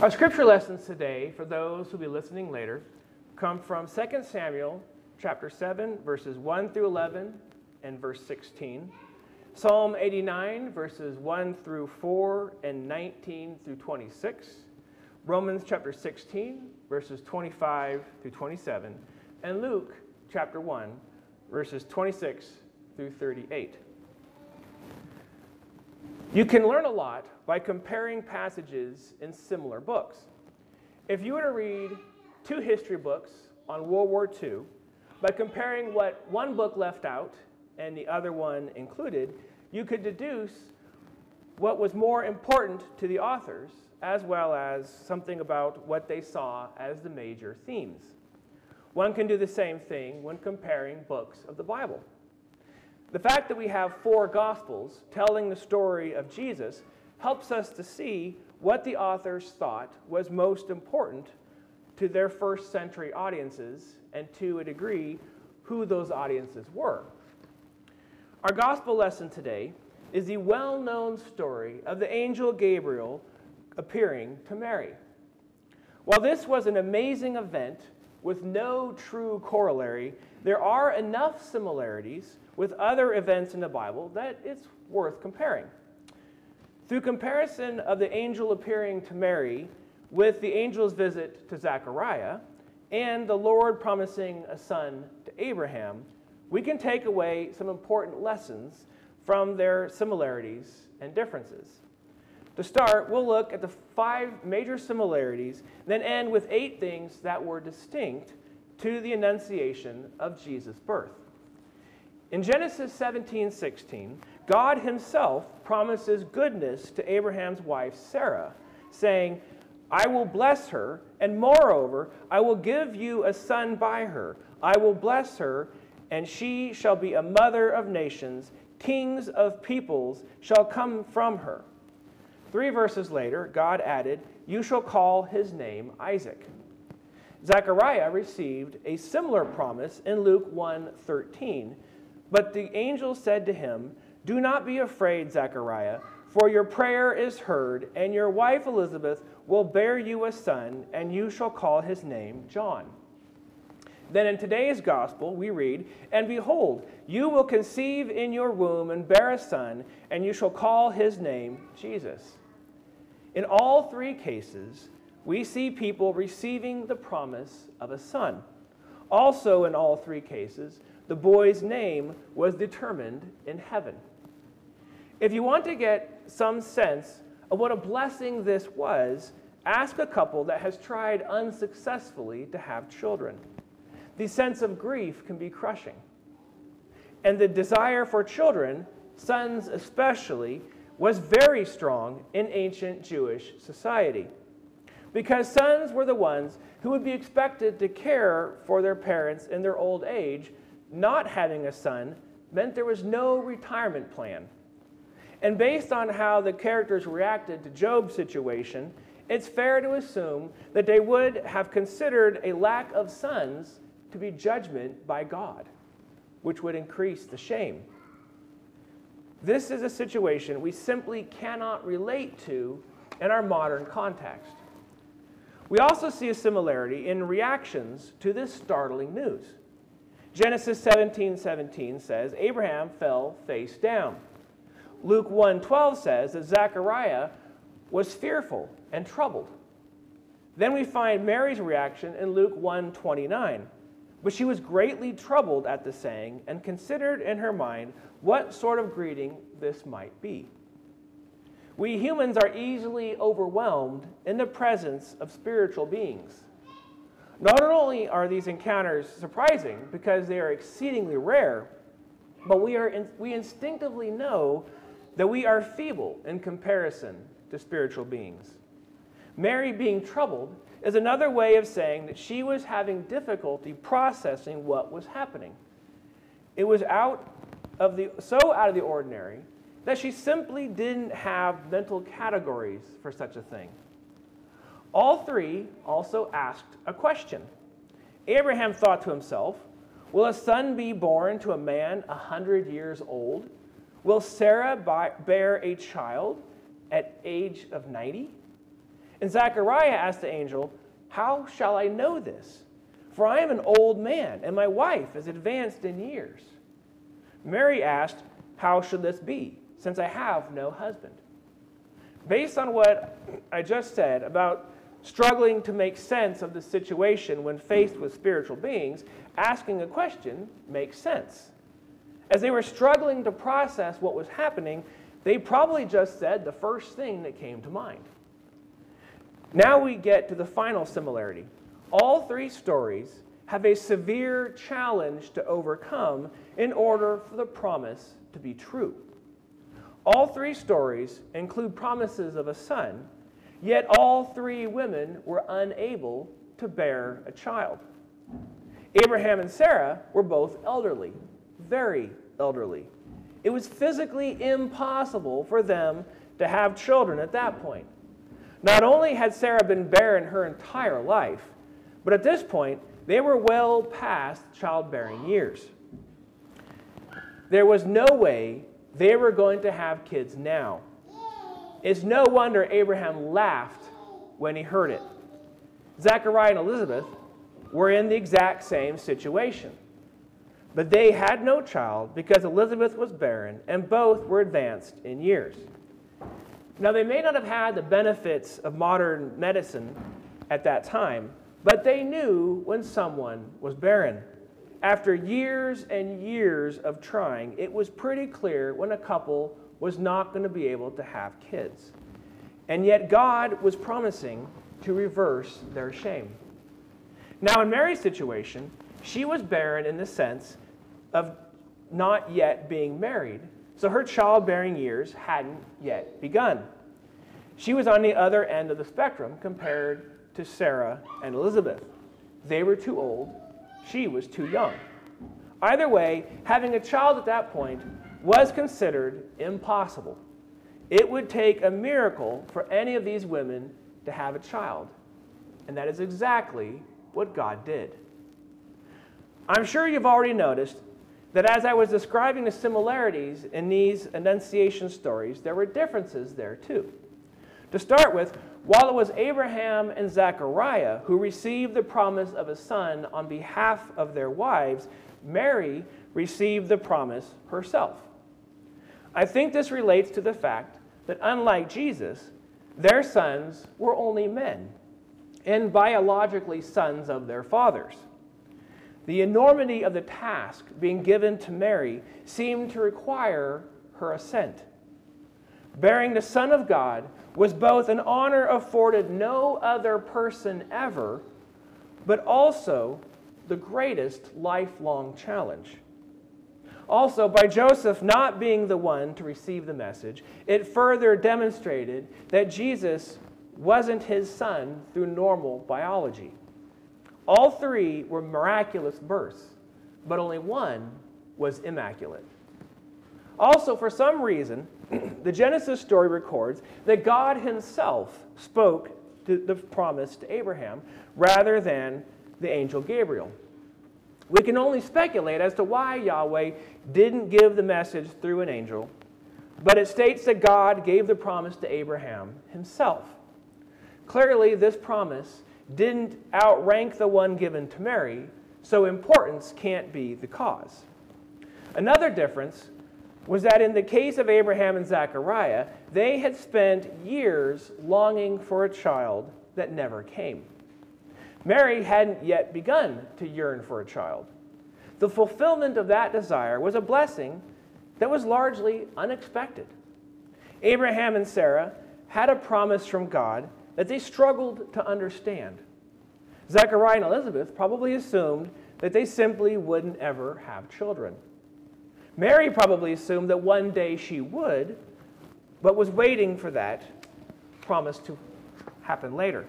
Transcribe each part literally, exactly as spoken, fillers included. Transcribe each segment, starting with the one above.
Our scripture lessons today, for those who will be listening later, come from Second Samuel chapter seven, verses one through eleven and verse sixteen. Psalm eighty-nine, verses one through four and nineteen through twenty-six. Romans chapter sixteen, verses twenty-five through twenty-seven. And Luke chapter one, verses twenty-six through thirty-eight. You can learn a lot by comparing passages in similar books. If you were to read two history books on World War Two, by comparing what one book left out and the other one included, you could deduce what was more important to the authors, as well as something about what they saw as the major themes. One can do the same thing when comparing books of the Bible. The fact that we have four Gospels telling the story of Jesus helps us to see what the authors thought was most important to their first century audiences, and to a degree, who those audiences were. Our Gospel lesson today is the well-known story of the angel Gabriel appearing to Mary. While this was an amazing event with no true corollary, there are enough similarities with other events in the Bible that it's worth comparing. Through comparison of the angel appearing to Mary with the angel's visit to Zechariah and the Lord promising a son to Abraham, we can take away some important lessons from their similarities and differences. To start, we'll look at the five major similarities, then end with eight things that were distinct to the Annunciation of Jesus' birth. In Genesis seventeen sixteen, God himself promises goodness to Abraham's wife Sarah, saying, "I will bless her, and moreover, I will give you a son by her. I will bless her, and she shall be a mother of nations. Kings of peoples shall come from her." Three verses later, God added, "You shall call his name Isaac." Zechariah received a similar promise in Luke one thirteen, but the angel said to him, "Do not be afraid, Zechariah, for your prayer is heard, and your wife Elizabeth will bear you a son, and you shall call his name John." Then in today's gospel, we read, "And behold, you will conceive in your womb and bear a son, and you shall call his name Jesus." In all three cases, we see people receiving the promise of a son. Also in all three cases, the boy's name was determined in heaven. If you want to get some sense of what a blessing this was, ask a couple that has tried unsuccessfully to have children. The sense of grief can be crushing. And the desire for children, sons especially, was very strong in ancient Jewish society, because sons were the ones who would be expected to care for their parents in their old age. Not having a son meant there was no retirement plan. And based on how the characters reacted to Job's situation, it's fair to assume that they would have considered a lack of sons to be judgment by God, which would increase the shame. This is a situation we simply cannot relate to in our modern context. We also see a similarity in reactions to this startling news. Genesis seventeen seventeen says, Abraham fell face down. Luke one twelve says that Zechariah was fearful and troubled. Then we find Mary's reaction in Luke one twenty-nine. But she was greatly troubled at the saying and considered in her mind what sort of greeting this might be. We humans are easily overwhelmed in the presence of spiritual beings. Not only are these encounters surprising because they are exceedingly rare, but we, are in, we instinctively know that we are feeble in comparison to spiritual beings. Mary being troubled is another way of saying that she was having difficulty processing what was happening. It was out of the, so out of the ordinary that she simply didn't have mental categories for such a thing. All three also asked a question. Abraham thought to himself, will a son be born to a man a hundred years old? Will Sarah bear a child at age of ninety? And Zechariah asked the angel, "How shall I know this? For I am an old man, and my wife is advanced in years." Mary asked, "How should this be, since I have no husband?" Based on what I just said about struggling to make sense of the situation when faced with spiritual beings, asking a question makes sense. As they were struggling to process what was happening, they probably just said the first thing that came to mind. Now we get to the final similarity. All three stories have a severe challenge to overcome in order for the promise to be true. All three stories include promises of a son, yet all three women were unable to bear a child. Abraham and Sarah were both elderly, very elderly. It was physically impossible for them to have children at that point. Not only had Sarah been barren her entire life, but at this point, they were well past childbearing years. There was no way they were going to have kids now. It's no wonder Abraham laughed when he heard it. Zechariah and Elizabeth were in the exact same situation. But they had no child because Elizabeth was barren and both were advanced in years. Now, they may not have had the benefits of modern medicine at that time, but they knew when someone was barren. After years and years of trying, it was pretty clear when a couple was not going to be able to have kids. And yet God was promising to reverse their shame. Now, in Mary's situation, she was barren in the sense of not yet being married, so her childbearing years hadn't yet begun. She was on the other end of the spectrum compared to Sarah and Elizabeth. They were too old. She was too young. Either way, having a child at that point was considered impossible. It would take a miracle for any of these women to have a child. And that is exactly what God did. I'm sure you've already noticed that as I was describing the similarities in these Annunciation stories, there were differences there too. To start with, while it was Abraham and Zechariah who received the promise of a son on behalf of their wives, Mary received the promise herself. I think this relates to the fact that unlike Jesus, their sons were only men and biologically sons of their fathers. The enormity of the task being given to Mary seemed to require her assent. Bearing the Son of God was both an honor afforded no other person ever, but also the greatest lifelong challenge. Also, by Joseph not being the one to receive the message, it further demonstrated that Jesus wasn't his son through normal biology. All three were miraculous births, but only one was immaculate. Also, for some reason, the Genesis story records that God himself spoke to the promise to Abraham rather than the angel Gabriel. We can only speculate as to why Yahweh didn't give the message through an angel, but it states that God gave the promise to Abraham himself. Clearly, this promise didn't outrank the one given to Mary, so importance can't be the cause. Another difference was that in the case of Abraham and Zechariah, they had spent years longing for a child that never came. Mary hadn't yet begun to yearn for a child. The fulfillment of that desire was a blessing that was largely unexpected. Abraham and Sarah had a promise from God that they struggled to understand. Zechariah and Elizabeth probably assumed that they simply wouldn't ever have children. Mary probably assumed that one day she would, but was waiting for that promise to happen later.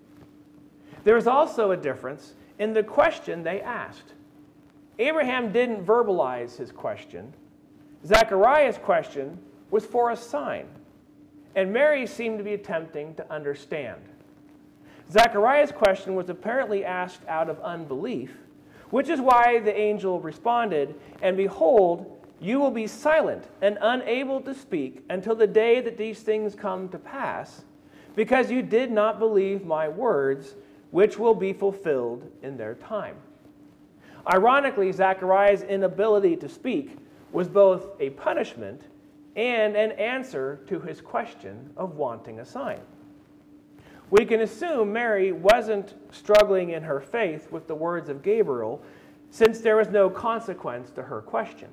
There was also a difference in the question they asked. Abraham didn't verbalize his question. Zechariah's question was for a sign, and Mary seemed to be attempting to understand. Zechariah's question was apparently asked out of unbelief, which is why the angel responded, "And behold, you will be silent and unable to speak until the day that these things come to pass, because you did not believe my words, which will be fulfilled in their time." Ironically, Zechariah's inability to speak was both a punishment and an answer to his question of wanting a sign. We can assume Mary wasn't struggling in her faith with the words of Gabriel, since there was no consequence to her question.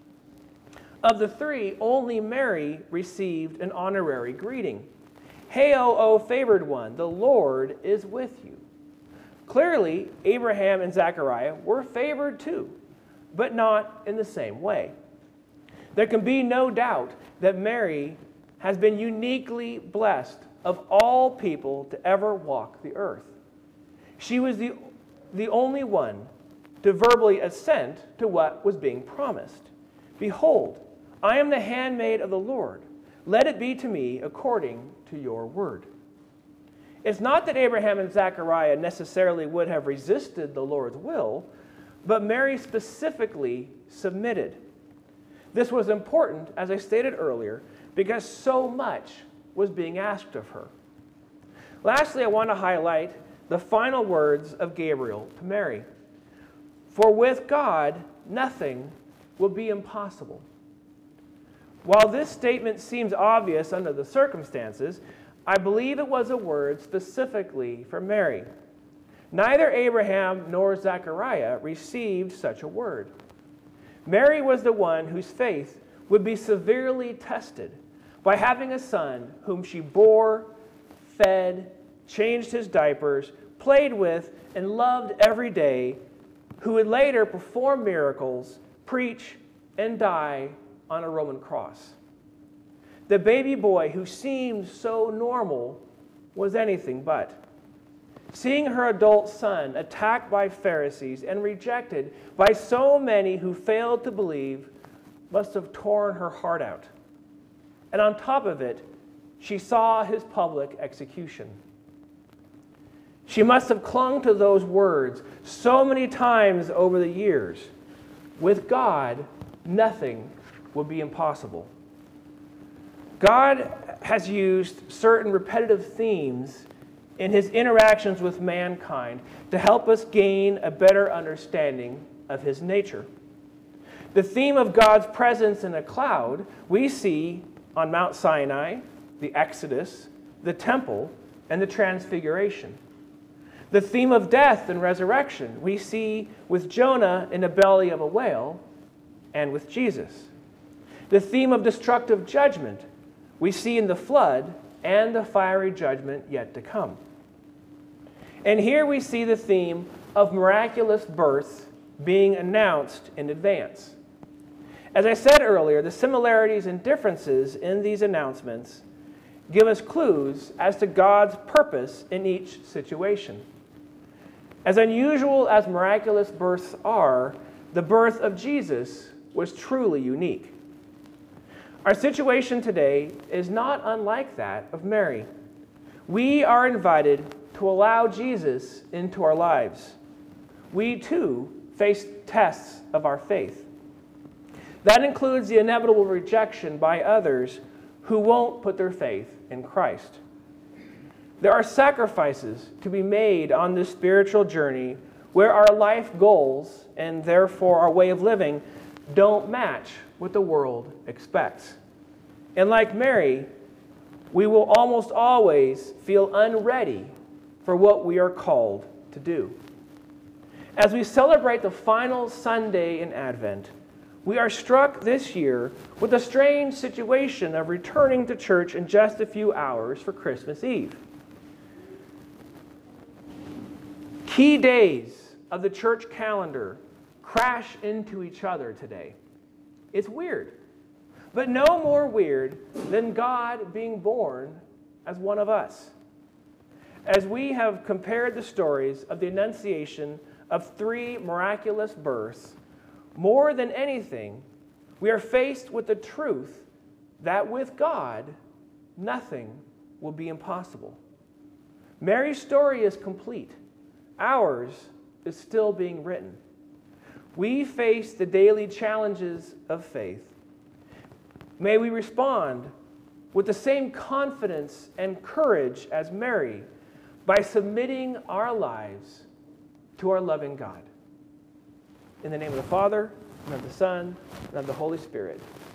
Of the three, only Mary received an honorary greeting. "Hail, O favored one, the Lord is with you." Clearly, Abraham and Zechariah were favored too, but not in the same way. There can be no doubt that Mary has been uniquely blessed of all people to ever walk the earth. She was the, the only one to verbally assent to what was being promised. "Behold, I am the handmaid of the Lord. Let it be to me according to your word." It's not that Abraham and Zechariah necessarily would have resisted the Lord's will, but Mary specifically submitted. This was important, as I stated earlier, because so much was being asked of her. Lastly, I want to highlight the final words of Gabriel to Mary. "For with God, nothing will be impossible." While this statement seems obvious under the circumstances, I believe it was a word specifically for Mary. Neither Abraham nor Zechariah received such a word. Mary was the one whose faith would be severely tested by having a son whom she bore, fed, changed his diapers, played with, and loved every day, who would later perform miracles, preach, and die on a Roman cross. The baby boy who seemed so normal was anything but. Seeing her adult son attacked by Pharisees and rejected by so many who failed to believe must have torn her heart out. And on top of it, she saw his public execution. She must have clung to those words so many times over the years. With God, nothing will be impossible. God has used certain repetitive themes in his interactions with mankind to help us gain a better understanding of his nature. The theme of God's presence in a cloud we see on Mount Sinai, the Exodus, the temple, and the Transfiguration. The theme of death and resurrection we see with Jonah in the belly of a whale and with Jesus. The theme of destructive judgment we see in the flood and the fiery judgment yet to come. And here we see the theme of miraculous birth being announced in advance. As I said earlier, the similarities and differences in these announcements give us clues as to God's purpose in each situation. As unusual as miraculous births are, the birth of Jesus was truly unique. Our situation today is not unlike that of Mary. We are invited to allow Jesus into our lives. We too face tests of our faith. That includes the inevitable rejection by others who won't put their faith in Christ. There are sacrifices to be made on this spiritual journey where our life goals, and therefore our way of living, don't match what the world expects. And like Mary, we will almost always feel unready for what we are called to do. As we celebrate the final Sunday in Advent, we are struck this year with a strange situation of returning to church in just a few hours for Christmas Eve. Key days of the church calendar crash into each other today. It's weird, but no more weird than God being born as one of us. As we have compared the stories of the Annunciation of three miraculous births, more than anything, we are faced with the truth that with God, nothing will be impossible. Mary's story is complete. Ours is still being written. We face the daily challenges of faith. May we respond with the same confidence and courage as Mary by submitting our lives to our loving God. In the name of the Father, and of the Son, and of the Holy Spirit.